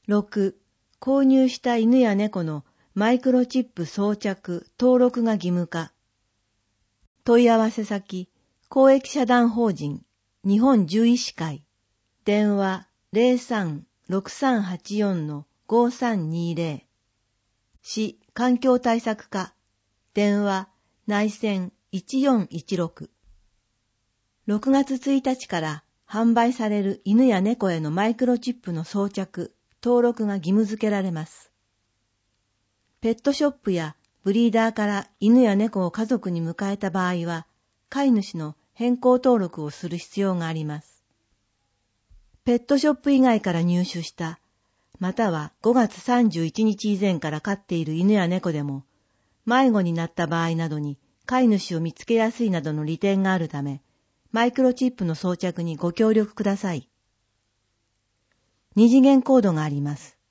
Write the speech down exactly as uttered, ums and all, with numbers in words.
ろく、購入した犬や猫のマイクロチップ装着、登録が義務化。問い合わせ先、公益社団法人、日本獣医師会。電話 ゼロさん ろくさんはちよん ごさんにゼロ。市環境対策課。電話内線いちよんいちろく。ろくがつついたちから販売される犬や猫へのマイクロチップの装着、登録が義務付けられます。ペットショップやブリーダーから犬や猫を家族に迎えた場合は、飼い主の変更登録をする必要があります。ペットショップ以外から入手した、またはごがつさんじゅういちにち以前から飼っている犬や猫でも、迷子になった場合などに飼い主を見つけやすいなどの利点があるため、マイクロチップの装着にご協力ください。二次元コードがあります。